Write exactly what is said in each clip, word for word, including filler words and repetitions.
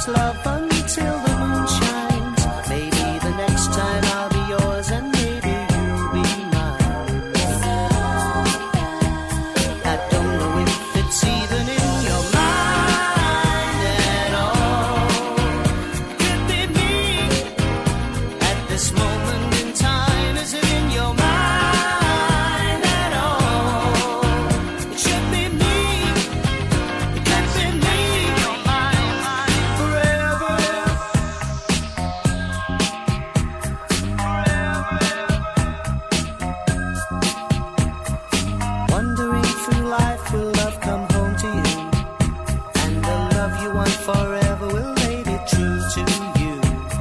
sometimes love until the moon shines. Maybe the next time I'll be yours and maybe you'll be mine. I don't know if it's even in your mind at all. Could be me at this moment in time. Is it in your mind at all? It should be me. It can't be me. Your mind, mind forever. Wandering through life, will love come home to you? And the love you want forever will they be true to you?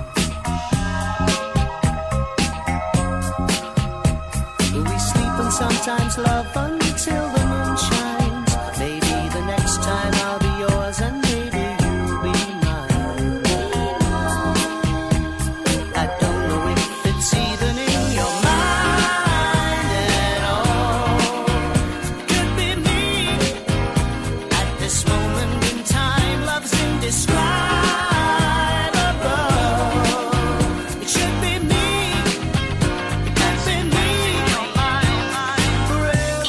Will we sleep and sometimes love until the moon shines? Maybe the next time I'll be yours and maybe you'll be mine. I don't know if it's even in your mind at all. Could be me at this moment in time. Love's indescribable. It should be me. It can't be me. Your mind, mind forever.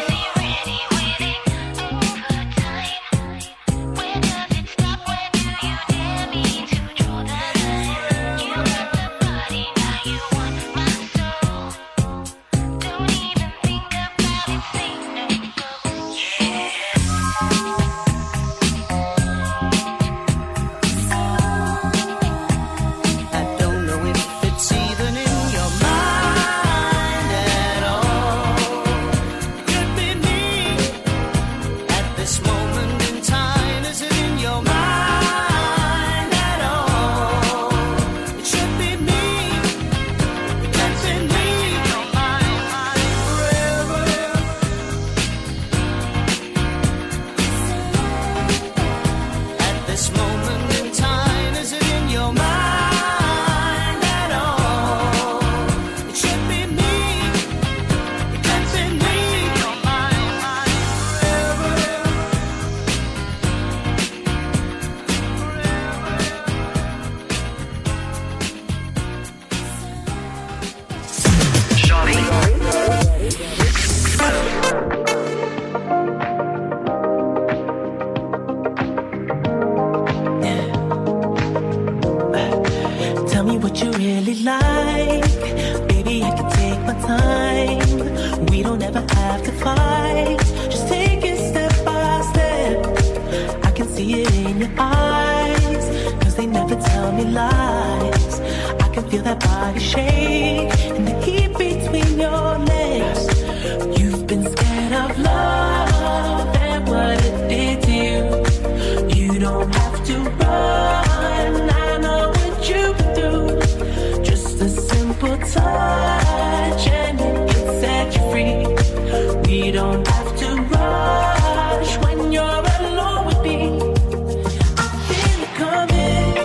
I don't know if it's even in your mind at all. Could be me at this moment in time. Is it in your mind at all? It should be me. It can't be me. Your mind, mind forever. At this moment in time, is it in your mind at all? It should be me. It can't be me. Your mind, mind forever. Tell me what you really like. Baby, I can take my time. We don't ever have to fight. Just take it step by step. I can see it in your eyes. Cause they never tell me lies. I can feel that body shake and the heat between your legs. You've been scared of love and what it did to you. You don't have to run. I know what you've been through. Just a simple touch and it can set you free. We don't have to rush when you're alone with me. I feel it coming.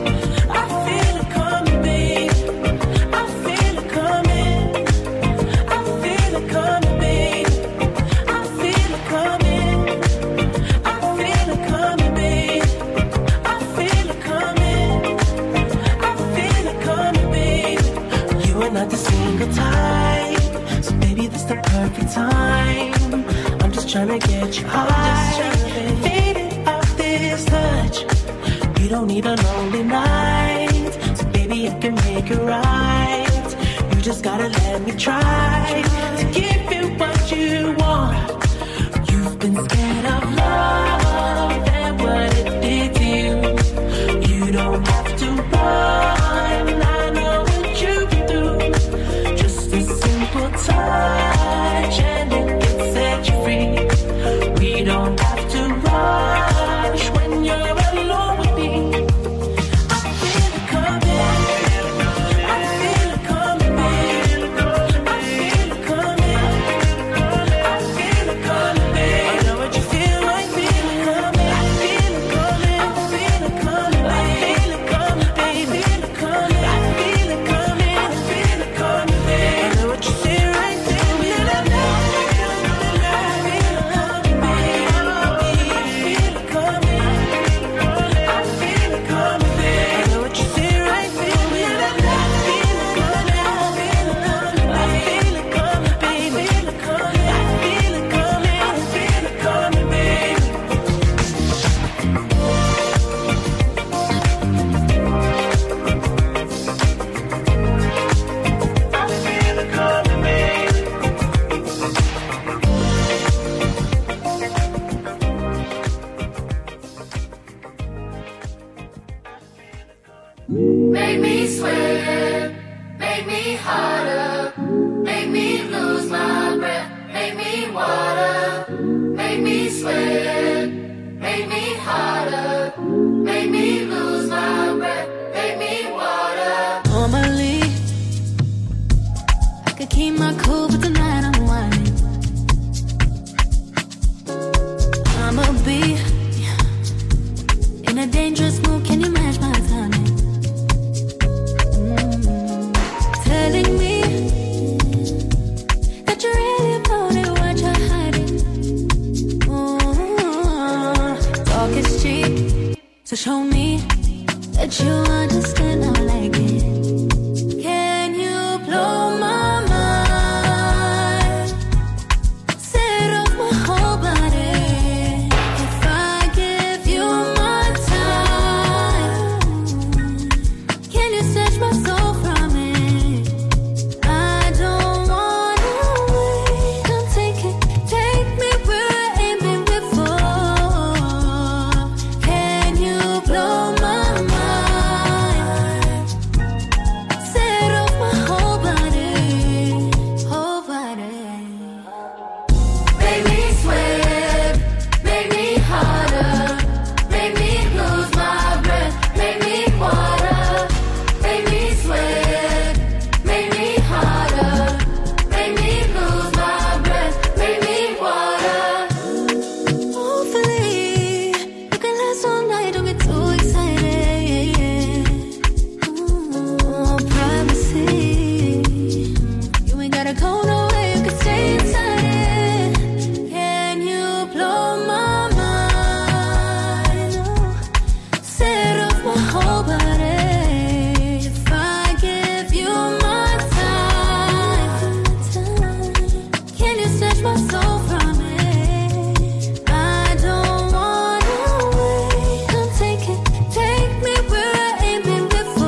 I feel it coming, babe. I feel it coming. I feel it coming, babe. I feel it coming. I feel it coming, babe. I feel it coming. I feel it coming, babe. You are not the single type, so baby, this the perfect time. I'm just trying to get you high, faded off this touch. You don't need a lonely night, so baby, I can make it right. You just gotta let me try to give you what you want. You've been scared of love and what it did to you. You don't have to run. I know what you've been through. Just a simple touch and it can set you free. We don't have to rush when you're alone with me. I feel it coming. I feel it coming, babe. I feel it coming. to keep my cool, but tonight I'm whining. I'ma be in a dangerous mood. Can you match my timing? Mm-hmm. Telling me that you really about it, what you're hiding. Mm-hmm. Talk is cheap, so show me that you understand how I like it. Can you blow my mind? Set off my whole body. If I give you my time, can you snatch my soul from it? I don't wanna wait. Come take it, take me where I ain't been before. Can you blow my mind? Set off my whole body, whole body. Make me sweat, make me harder, make me lose my breath, make me water. Make me sweat, make me harder, make me lose my breath, make me water. Hopefully, you can last all night, don't get too excited. Ooh, privacy. You ain't gotta go nowhere, you can stay inside it. Can you blow my mind? Set off my whole body. If I give you my time, can you snatch my soul from it? I don't wanna wait. Come take it, take me where I ain't been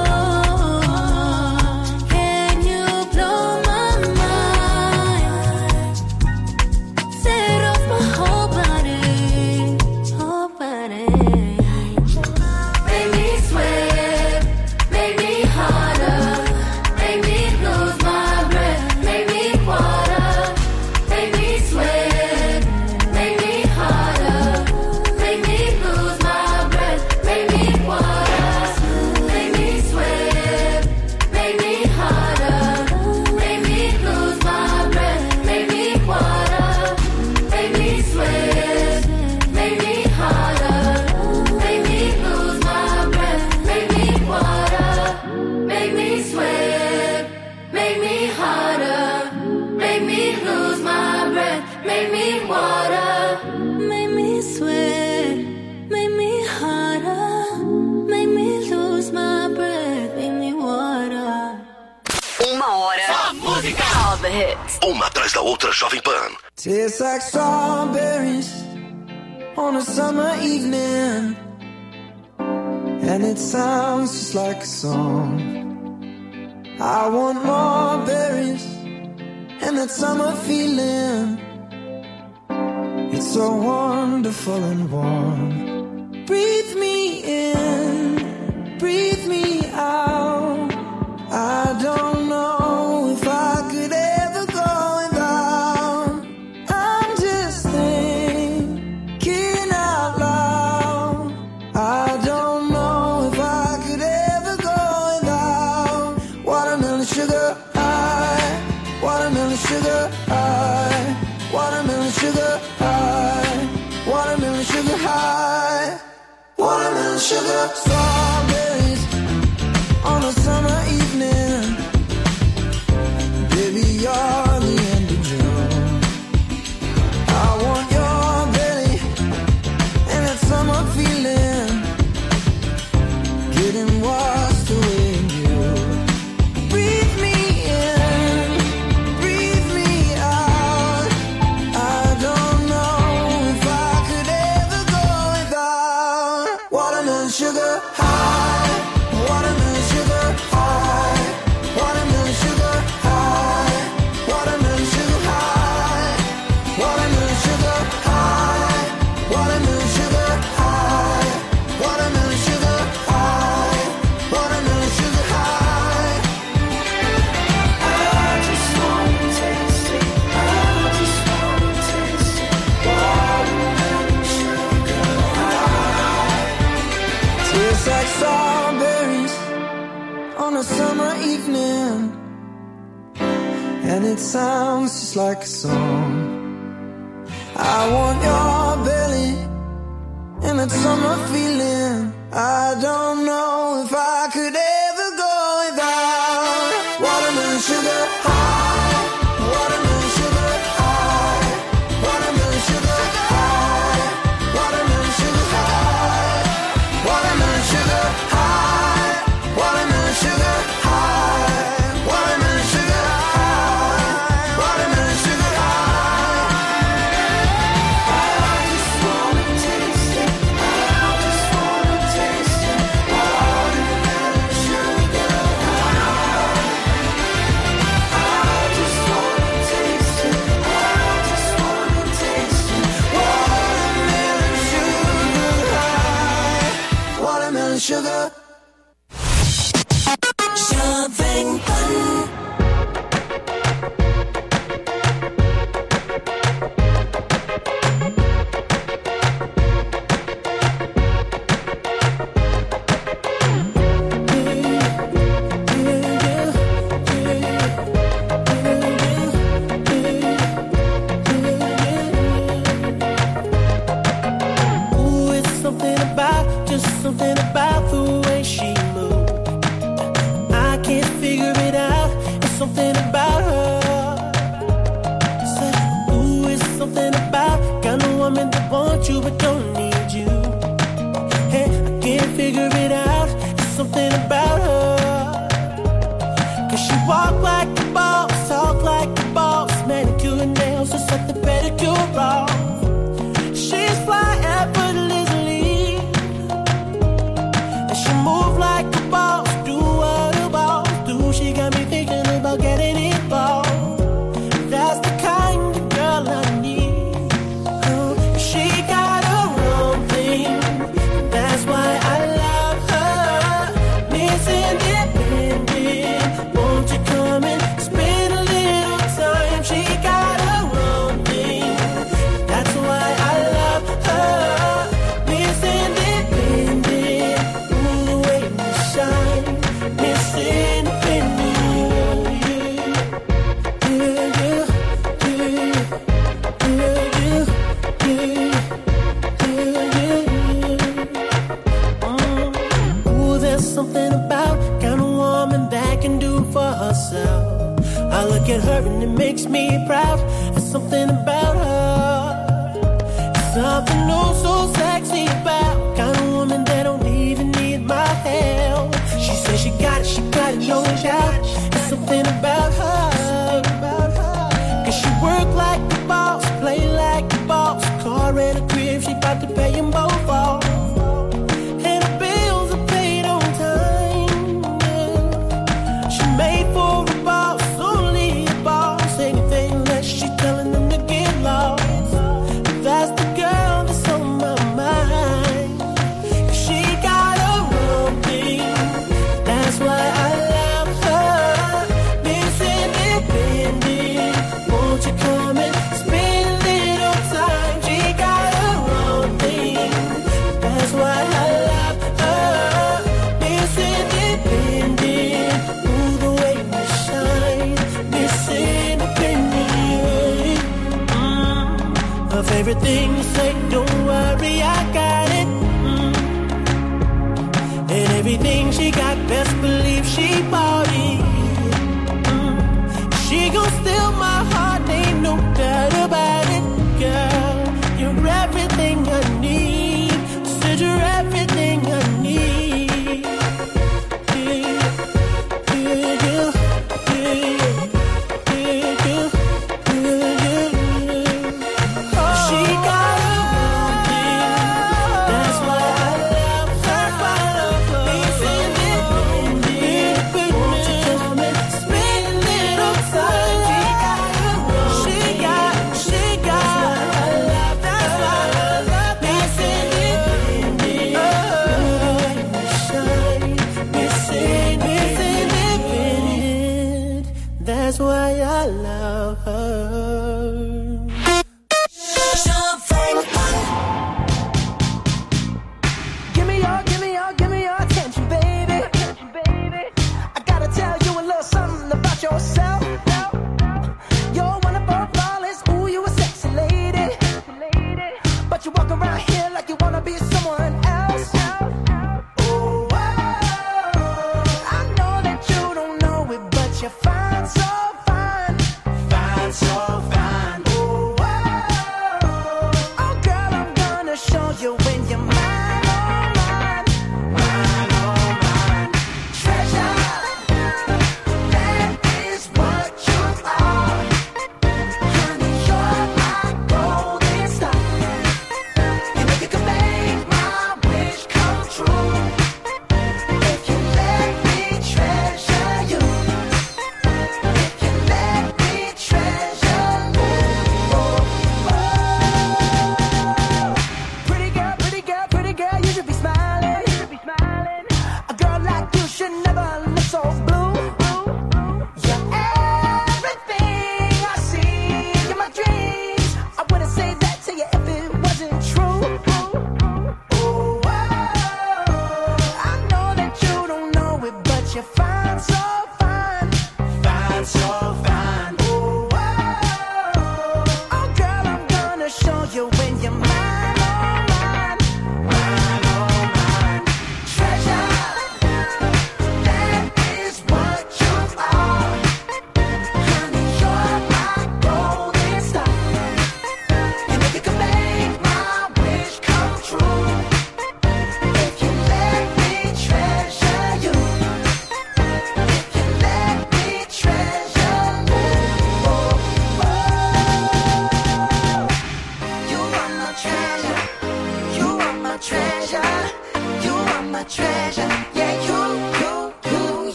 before. Can you blow my mind? Set off my whole body, whole body. Make me sweat, make me harder, make me lose my breath, make me water. Make me sweat, make me harder, make me lose my breath, make me water. Make me sweat, make me harder, make me lose my breath, make me water. Make me sweat, make me harder, make me lose my breath, make me water. Make me sweat, make me harder, make me lose my breath, make me water. Make me sweat, make me harder, make me lose my breath, make me water. Uma hora. Só música. All the hits. Uma atrás da outra, Jovem Pan. Tastes like strawberries on a summer evening, and it sounds just like a song. I want more berries and that summer feeling. It's so wonderful and warm. Breathe me in, breathe me out. I don't know if I could ever go without. I'm just thinking out loud. I don't know if I could ever go without. Watermelon sugar high, watermelon sugar high, watermelon sugar high, watermelon sugar high, watermelon sugar. Strawberries on a summer evening. Baby, you're the end of June. I want your belly and that summer feeling, getting washed away in you. Breathe me in, breathe me out. I don't know if I could ever go without. Watermelon sugar high, watermelon sugar high. and it sounds just like a song. I want your belly and that summer feeling. I don't know if I could ever go without watermelon sugar high, watermelon sugar high, watermelon sugar high, watermelon sugar high, watermelon sugar high, watermelon sugar high, watermelon sugar high, watermelon sugar high. I just wanna taste it. I just wanna taste it. Watermelon sugar high. I just wanna taste it. I just wanna taste it. Watermelon sugar high. Watermelon sugar. Shoving fun. Ooh, it's something about, just something about the way she moves. I can't figure it out. It's something about her. Said, ooh, it's something about kind of woman that wants you but don't need you. Hey, I can't figure it out. It's something about her. Cause she walk like a boss, talk like a boss, manicure and nails or something pedicure wrong. She's fly effortlessly, and she move like a boss, do what a boss do. She got me thinking about getting involved. That's the kind of girl I need. Oh, she got her own thing. That's why I love her. Miss Independent, won't you come and spend a little time? She got her own thing. That's why I love her. Miss Independent, ooh, the way you shine. Miss Independent, yeah, yeah, yeah, yeah, yeah, yeah, yeah. Mm. Ooh, there's something about kind of woman that can do for herself. I look at her and it makes me proud. There's something about her. Something oh so sexy about kind of woman that don't even need my help. She says she got it, she got it, no doubt. There's something about her. Cause she work like a boss, play like a boss. Car and a crib, she bout to pay them both off. And the bills are paid on time, yeah. She made for a boss, only a boss. Anything less, she telling them to get lost. That's the girl that's on my mind. She got her own thing. That's why I love her. Miss Independent, won't you come and spend a little time? She got her own thing. That's why I love her. Miss Independent, ooh, the way you shine. Miss Independent. Mm. Her favorite thing to say, don't worry, I got it. Mm. And everything she got, best believe she bought it. Mm. She gon' steal my heart, ain't no doubt about it, girl. You're everything I need. Said you're everything I need. Yeah, yeah, yeah, yeah, yeah, yeah, yeah, yeah. She got her own thing. That's why I love her. Miss Independent, won't you come and spend a little time? She got her own. She got, she got. That's why I love Miss Independent. Oh, shine. Miss Independent. That's why I love her. Give me your, give me your, give me your attention, baby. I gotta tell you a little something about yourself.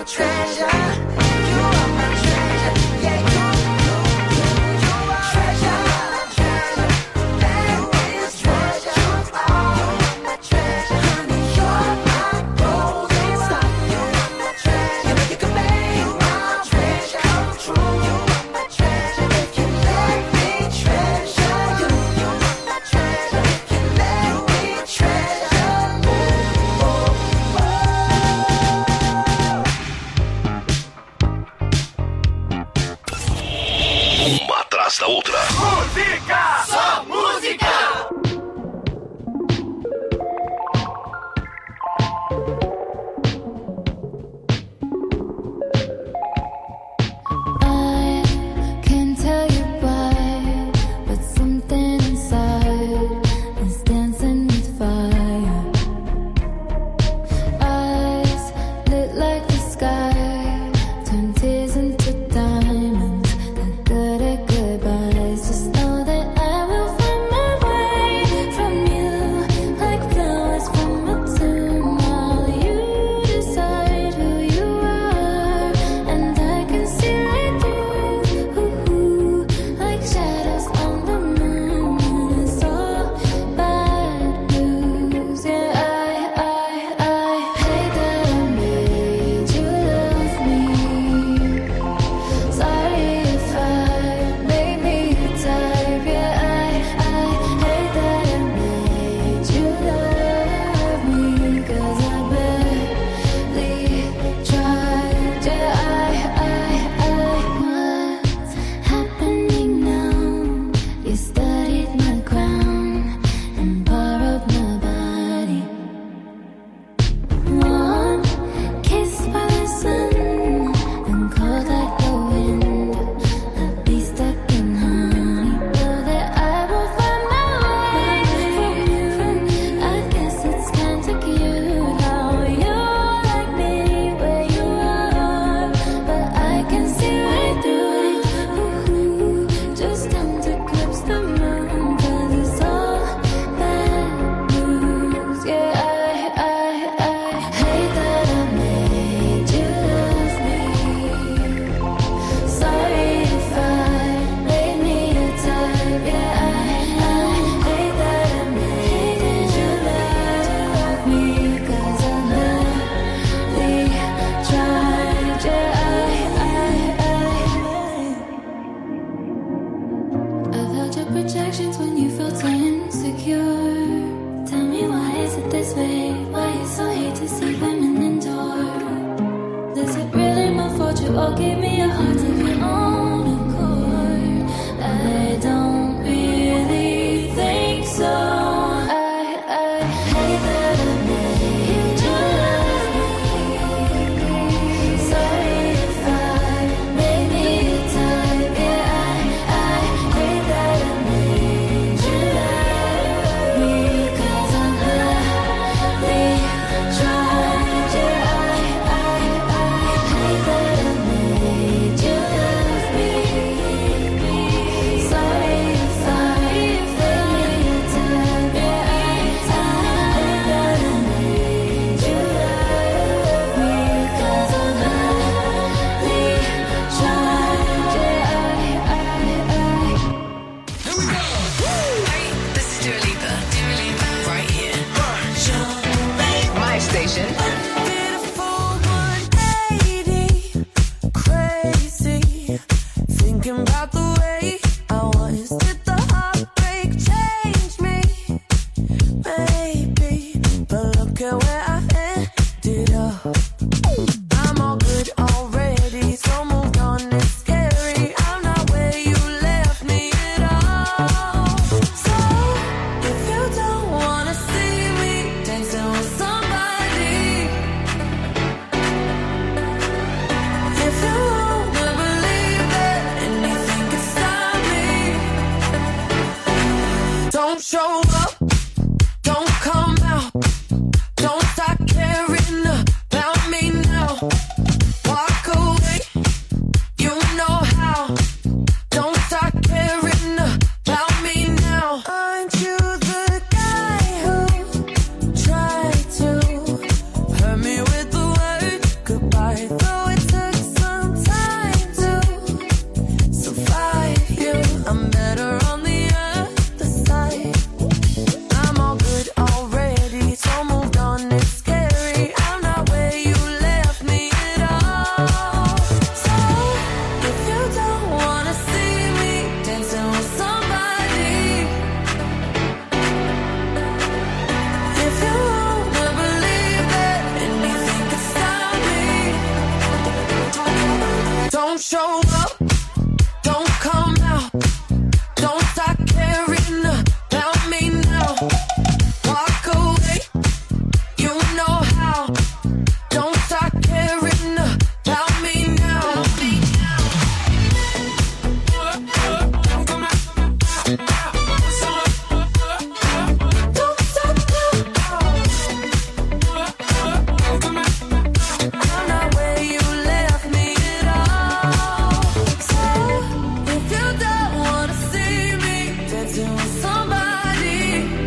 treasure. You are my treasure. Yeah, you, you, you, you are treasure. Treasure. That is treasure. You are my treasure. Honey, you're my golden star. You are my treasure. You make it come make my treasure come true. You are my treasure. If you let me treasure you, you are my treasure. If you let me treasure you. Uma atrás da outra. Música! Só música! I can't tell you why, but something inside is dancing with fire. Eyes lit like the sky, turn tears into diamonds. The good at goodbyes. Just know that I will find my way from you, like flowers from a tune. While you decide who you are, and I can see right through, like shadows on the moon. And it's all bad news. Yeah, I, I, I hate that I made you love me. Sorry if I made me a type. Yeah, I, I hate that I made you love me. 'Cause I barely tried. Yeah, I, I, I, what's happening now? You studied my crown and borrowed my body. One kiss by the sun and cold like the wind. I'd be stuck in honey. Know that I will find my way from you. I guess it's kinda cute how you're like me where you are, but I can see right through it. Ooh, just come to grips the moon, 'cause it's all bad news. Yeah, I, I, I hate that I made you love me. Sorry if I made me a type. Yeah, I, I hate that I made you love me. 'Cause I barely tried. Yeah, I, I, I I've held your projections when you felt so insecure. Tell me, why is it this way? Why you so hate to see women endure? Is it really my fault you all gave me a heart of your own accord? I don't really think so. I, I hate that I made you love me. Sorry if I made me a type. Yeah, I, I hate that I made you love me. 'Cause I barely tried. Yeah, I, I, I hate that I made you love me. fight, though it took some time to survive you. I'm better on the other side. I'm all good already, so moved on, it's scary. I'm not where you left me at all. So if you don't wanna see me dancing with somebody, if you wanna believe that anything could stop me, don't show up, don't come out, don't start caring about me now. Walk away, you know how. Don't start caring about me now. Don't stop now. I'm not where you left me at all. So if you don't wanna see me dancing with somebody,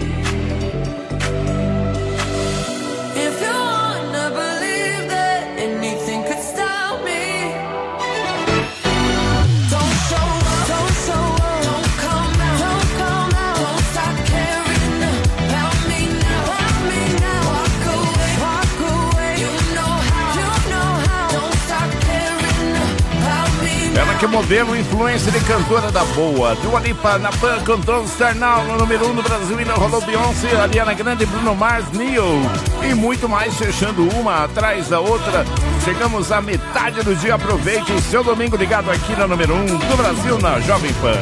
if you wanna believe that anything could stop me, don't show up, don't show up, don't come out, don't come out, don't stop caring about me now, about me now. Walk away, walk away, you know how, you know how. Don't stop caring about me now. Ela que é modelo, influência de cantora da boa. Dua Lipa na Pan com Don't Start Now, no número um do Brasil. E não rolou Beyoncé, Ariana Grande, Bruno Mars, Neo. E muito mais, fechando uma atrás da outra. Chegamos à metade do dia. Aproveite o seu domingo ligado aqui na número um do Brasil, na Jovem Pan.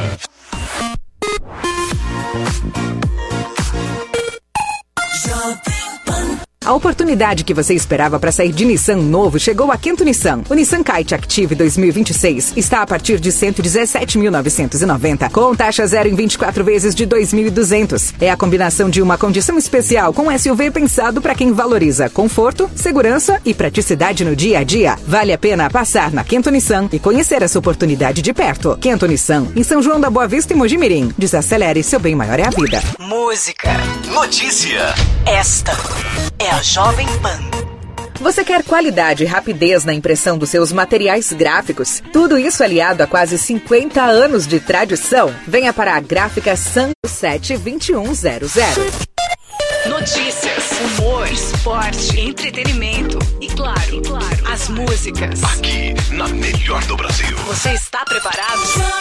A oportunidade que você esperava para sair de Nissan novo chegou a Kento Nissan. O Nissan Kite Active dois mil e vinte e seis está a partir de cento e dezessete mil novecentos e noventa, com taxa zero em vinte e quatro vezes de dois mil e duzentos. É a combinação de uma condição especial com um S U V pensado para quem valoriza conforto, segurança e praticidade no dia a dia. Vale a pena passar na Kento Nissan e conhecer essa oportunidade de perto. Kento Nissan, em São João da Boa Vista e Mojimirim. Desacelere, seu bem maior é a vida. Música. Notícia. Esta é a Jovem Pan. Você quer qualidade e rapidez na impressão dos seus materiais gráficos? Tudo isso aliado a quase cinquenta anos de tradição? Venha para a Gráfica Santos sete dois um zero zero. Notícias, humor, esporte, entretenimento e claro, e claro, as músicas. Aqui, na melhor do Brasil. Você está preparado?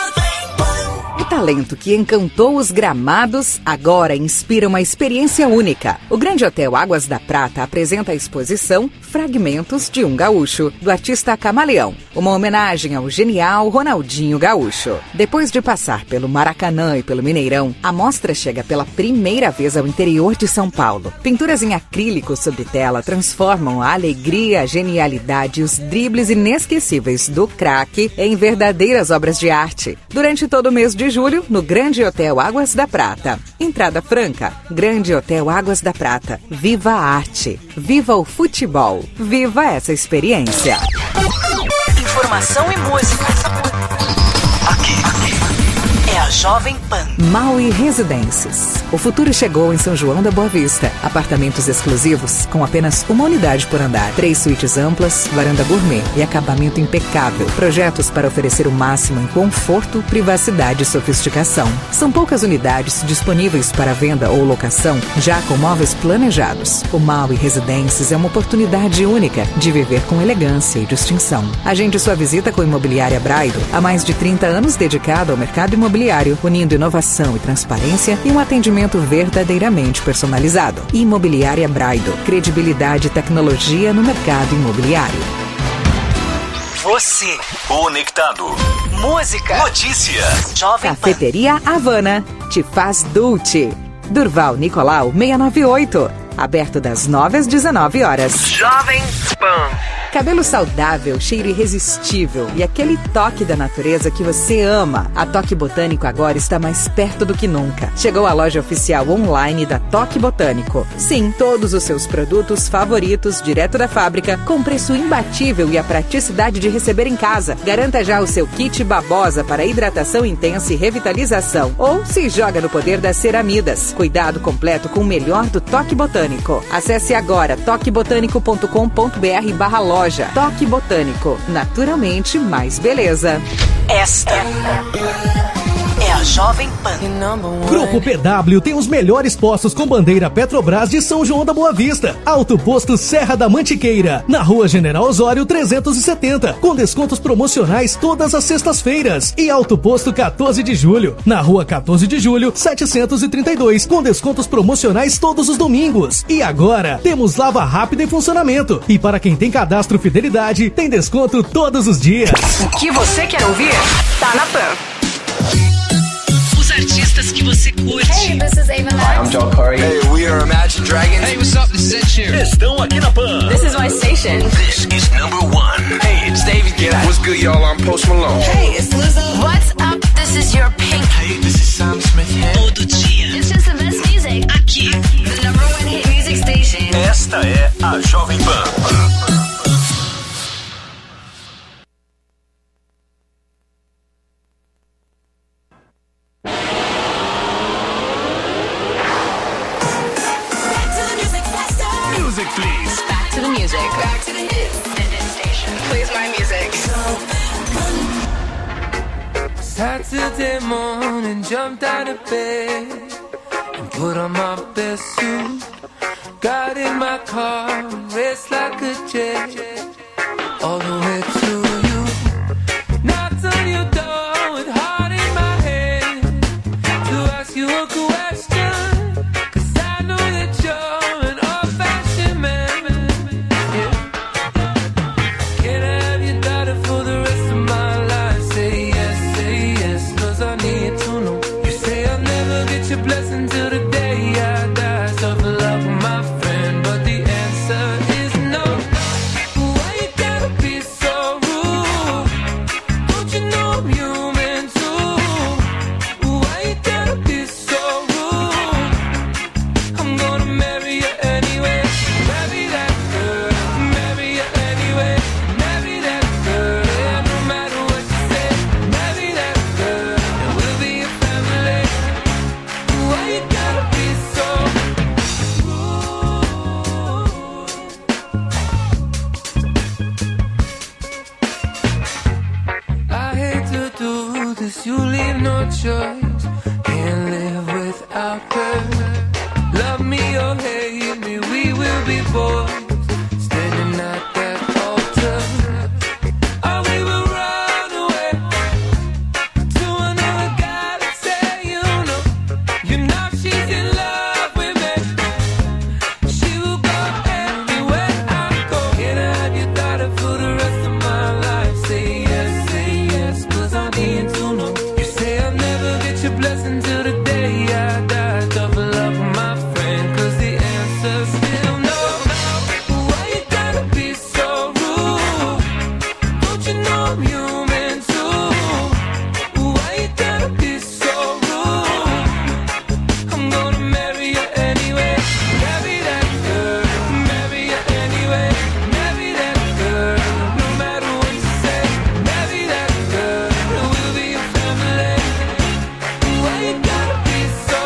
O talento que encantou os gramados agora inspira uma experiência única. O Grande Hotel Águas da Prata apresenta a exposição Fragmentos de um Gaúcho, do artista Camaleão, uma homenagem ao genial Ronaldinho Gaúcho. Depois de passar pelo Maracanã e pelo Mineirão, a mostra chega pela primeira vez ao interior de São Paulo. Pinturas em acrílico sobre tela transformam a alegria, a genialidade e os dribles inesquecíveis do craque em verdadeiras obras de arte. Durante todo o mês de julho, no Grande Hotel Águas da Prata. Entrada franca. Grande Hotel Águas da Prata. Viva a arte. Viva o futebol. Viva essa experiência. Informação e música. Aqui, aqui. É a Jovem Pan. Maui Residências. O futuro chegou em São João da Boa Vista. Apartamentos exclusivos com apenas uma unidade por andar. Três suítes amplas, varanda gourmet e acabamento impecável. Projetos para oferecer o máximo em conforto, privacidade e sofisticação. São poucas unidades disponíveis para venda ou locação, já com móveis planejados. O Maui Residências é uma oportunidade única de viver com elegância e distinção. Agende sua visita com a Imobiliária Braido. Há mais de trinta anos dedicado ao mercado imobiliário, unindo inovação e transparência e um atendimento verdadeiramente personalizado. Imobiliária Braido. Credibilidade e tecnologia no mercado imobiliário. Você. Conectado. Música. Notícia. Jovem Pan. Cafeteria Havana. Te faz Dulce. Durval Nicolau seiscentos e noventa e oito. Aberto das nove às dezenove horas. Jovem Pan. Cabelo saudável, cheiro irresistível e aquele toque da natureza que você ama. A Toque Botânico agora está mais perto do que nunca. Chegou a loja oficial online da Toque Botânico. Sim, todos os seus produtos favoritos, direto da fábrica, com preço imbatível e a praticidade de receber em casa. Garanta já o seu kit babosa para hidratação intensa e revitalização. Ou se joga no poder das ceramidas. Cuidado completo com o melhor do Toque Botânico. Acesse agora toque botânico ponto com ponto br barra loja loja. Toque Botânico, naturalmente mais beleza. Esta é a Jovem Pan. Grupo P W tem os melhores postos com bandeira Petrobras de São João da Boa Vista. Alto Posto Serra da Mantiqueira, na Rua General Osório trezentos e setenta, com descontos promocionais todas as sextas-feiras. E Alto Posto quatorze de julho, na Rua quatorze de julho setecentos e trinta e dois, com descontos promocionais todos os domingos. E agora, temos lava rápida em funcionamento. E para quem tem cadastro Fidelidade, tem desconto todos os dias. O que você quer ouvir, tá na Pan. Os artistas que você curte. Hey, this is Ava Max. Hi, I'm Joel Corey. Hey, we are Imagine Dragons. Hey, what's up? This is Ed Sheeran. Estão aqui na Pan. This is my station. This is number one. Hey, it's David Guetta. What's good, y'all? I'm Post Malone. Hey, it's Lizzo. What's up? This is your Pink. Hey, this is Sam Smith here. Todo dia. It's just the best music. Aqui. The number one hit music station. Esta é a Jovem Pan. Music, please. Back to the music. Back to the hits. Station. Plays my music. Saturday morning, jumped out of bed and put on my best suit. Got in my car, raced like a jet all the way to you. Knocked on your door with heart in my head to ask you a question, 'cause I know that you're an old-fashioned man. Yeah. Can I have your daughter for the rest of my life? Say yes, say yes, 'cause I need to know. You say I'll never get your blessing till the day I die. So for love with my friend, but the answer is no. Why you gotta be so rude? Don't you know I'm human too? Why you gotta be so rude? I'm gonna marry you anyway. Marry that girl, marry you anyway. Marry that girl, yeah, no matter what you say. Marry that girl, and we'll be a family. Why you gotta be so I hate to do this, you leave no choice. Can't live without her. Love me or hate me, we will be boys standing at that altar. Or we will run away to another guy that say you know. You know she's in love with me. She will go everywhere I go. Can I have your daughter for the rest of my life? Say yes, say yes, 'cause I need to know. You say I'll never get your blessing till the day I die. Tough love with my friend, 'cause the answer's still no. Why you gotta be so rude? Don't you know I'm human too? Why you gotta be so rude? I'm gonna marry you anyway. Marry that girl, marry you anyway. Marry that girl, no matter what you say. Marry that girl, and we'll be a family. Why you gotta be so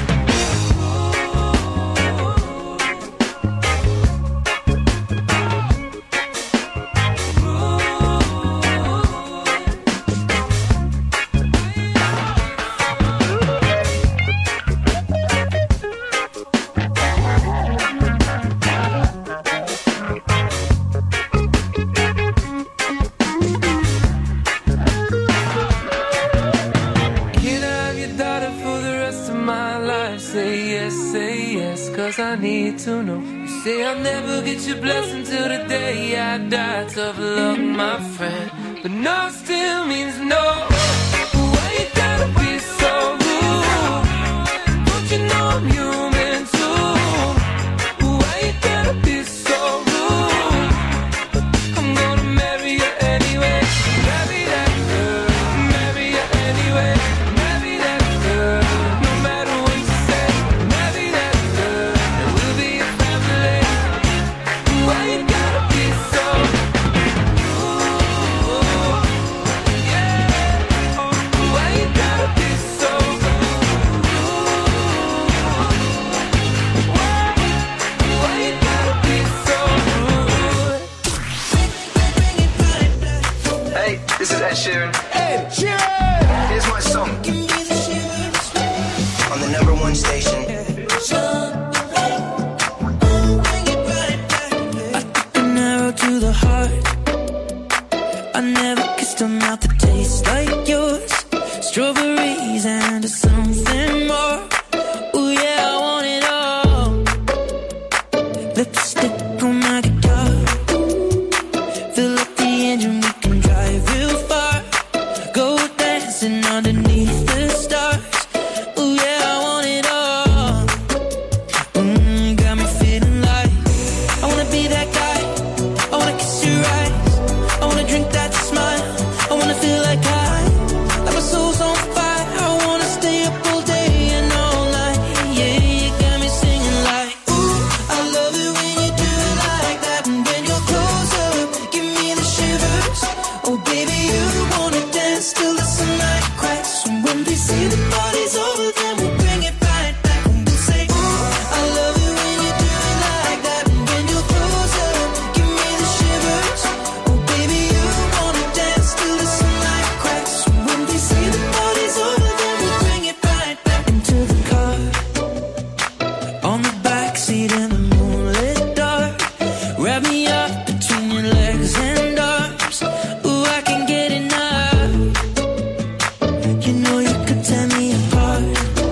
Can I have your daughter for the rest of my life? Say yes, say yes, 'cause I need to know. You say I'll never get your blessing till the day I die. Tough luck, my friend, but no still means no. Why you gotta be so rude? Don't you know I'm human too? Why you gotta be so rude? I'm gonna marry you anyway. Marry that girl, marry you anyway. Marry that girl, no matter what you say. Marry that girl, and we'll be a family. Why you gotta be so rude? Yeah. This is Ed Sheeran. Ed Sheeran! Here's my song. On the number one station. An arrow to the heart. I never kissed a mouth that tastes like yours. Strawberries and something more. Ooh yeah, I want it all. Lipstick on my guitar. Fill up the engine, we can drive real far. Go dancing underneath the stars. Ooh yeah, I want it all. Mm, got me feeling like I wanna be that guy. I wanna kiss your eyes. I wanna drink that smile. I wanna feel like I, like my soul's on fire. I wanna stay up all day and all night. Yeah, you got me singing like, ooh, I love it when you do it like that. And when you're close up, give me the shivers. Oh baby, you wanna dance till the sunlight cracks. And when they say the party's over, then we'll bring it right back. And we'll say, ooh, I love it when you do it like that. And when you're close up, give me the shivers. Oh baby, you wanna dance till the sunlight cracks. And when they say the party's over, then we'll bring it right back into the car. On the backseat in the moonlit dark. Wrap me up between your legs and arms. Ooh, I can get enough. You know you could tear me apart.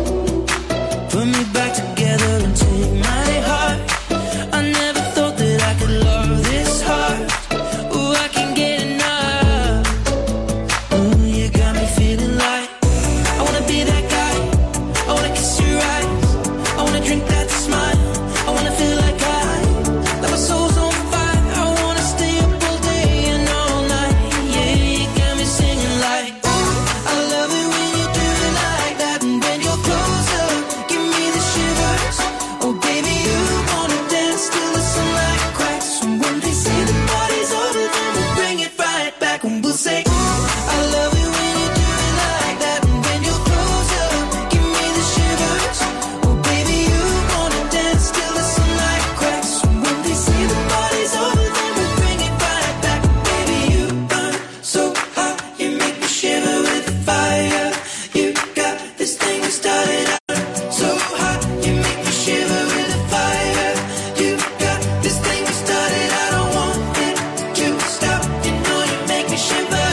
Put me back together and take my heart. I never thought that I could love this hard. Ooh, I can get enough. Ooh, you got me feeling like I wanna be that guy. I wanna kiss your eyes. I wanna drink that smile. I wanna feel like I, like my soul's on fire. I wanna stay up all day and all night. Yeah, you got me singing like, ooh, I love it when you do it like that. And when you're close up, give me the shivers. Oh baby, you wanna dance till the sunlight cracks. And when they say the party's over, then we'll bring it right back. And we'll say, ooh, I love it when you do it like that. And when you're close up, give me the shivers. Oh baby, you wanna dance till the sunlight cracks. And when they say the party's over, then we'll bring it right back. Baby, you burn so hot, you make me shiver with fire. You got this thing that started out so hot, you make me shiver with fire. You got this thing that started, I don't want it to stop. You know you make me shiver.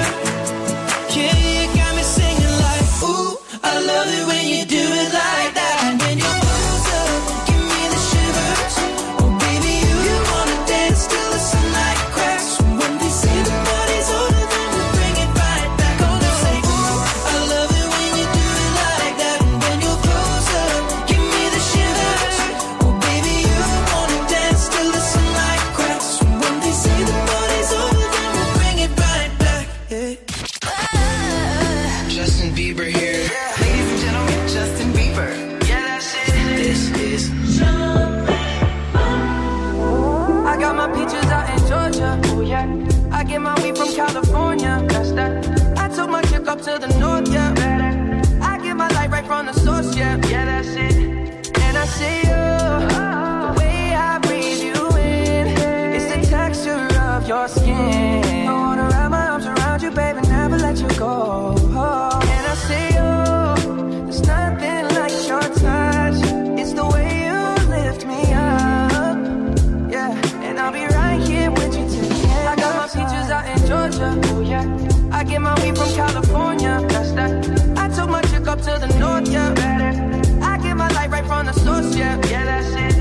Yeah, you got me singing like, ooh, I love it when you do it like that. And when you're close up, give me the shivers. Oh baby, you, you wanna dance till the sunlight cracks. And when they say the party's over, then we'll bring it right back. Oh no, say, ooh, I love it when you do it like that. And when you're close up, give me the shivers. Oh baby, you wanna dance till the sunlight cracks. And when they say the party's over, then we'll bring it right back. Yeah. Justin Bieber here. Ladies and gentlemen, Justin Bieber. Yeah, that's it. This is I got my peaches out in Georgia. Oh yeah. I get my weed from California. That's that. I took my chick up to the north, yeah. I get my light right from the source, yeah. yeah, that's it. And I see you, the way I breathe you in. It's the texture of your skin. I wanna wrap my arms around you, baby, never let you go. And I see you, there's nothing like your touch. It's the way you lift me up, yeah. And I'll be right here with you till the end. I got my peaches out in Georgia, oh yeah. I get my weed from California, that's that. I took my chick up to the north, yeah. I get my light right from the source, yeah. Yeah, that's it.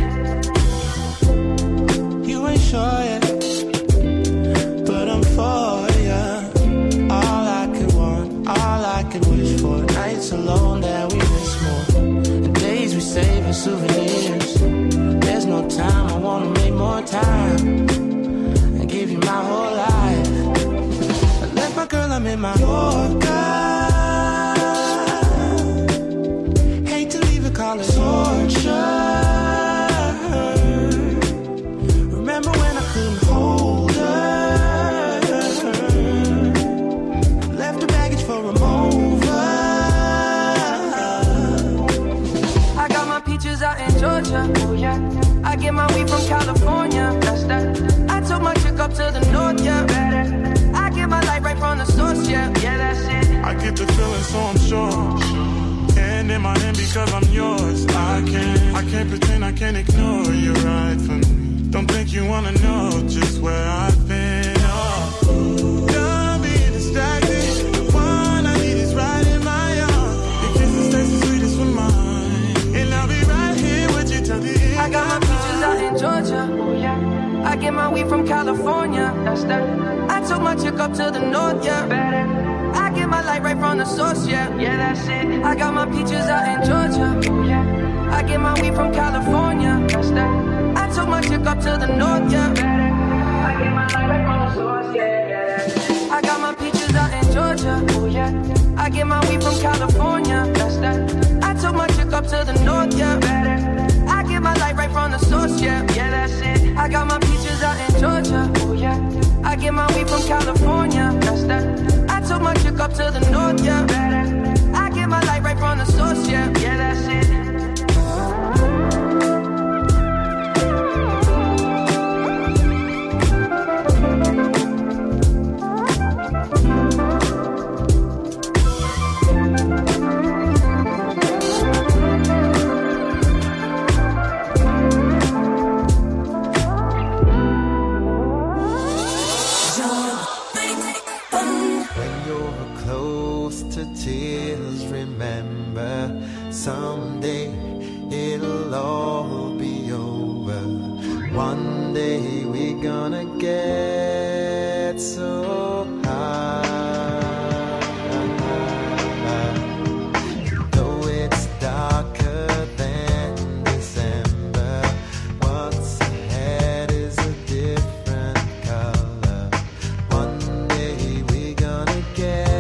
You ain't sure yet, but I'm for ya. All I could want, all I could wish for. Nights alone that we miss more. The days we save as souvenirs. There's no time, I wanna make more time and give you my whole life. I left my girl, I'm in my Yorker. Hate to leave it, call it torture. Remember when I couldn't hold her? Left her baggage for a mover. I got my peaches out in Georgia, oh yeah. I get my weed from California, that's that. I took my chick up to the north, yeah. I get my light right from the can't ignore you right from me. Don't think you wanna know just where I've been. Oh, don't be distracted. The one I need is right in my arms. Your kisses taste the sweetest with mine, and I'll be right here with you till the end. I got my peaches out in Georgia. Oh yeah. I get my weed from California. That's that. I took my chick up to the north, yeah. Better. I get my light right from the source, yeah. Yeah, that's it. I got my peaches out in Georgia. Oh yeah. I get my weed from California. That's that. I took my chick up to the north, yeah. Better. I get my light right from the source, yeah. Yeah, that's it. I got my peaches out in Georgia. Oh yeah. I get my weed from California. That's that. I took my chick up to the north, yeah. Better. I get my light right from the source, yeah. Yeah, that's it. I got my peaches out in Georgia. Oh yeah. I get my weed from California. That's that. I took my chick up to the north, yeah. Better. I get my light right from the source, yeah. Yeah, that's it. Tears, remember, someday it'll all be over. One day we're gonna get so high. Though it's darker than December, what's ahead is a different color. One day we're gonna get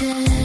la la.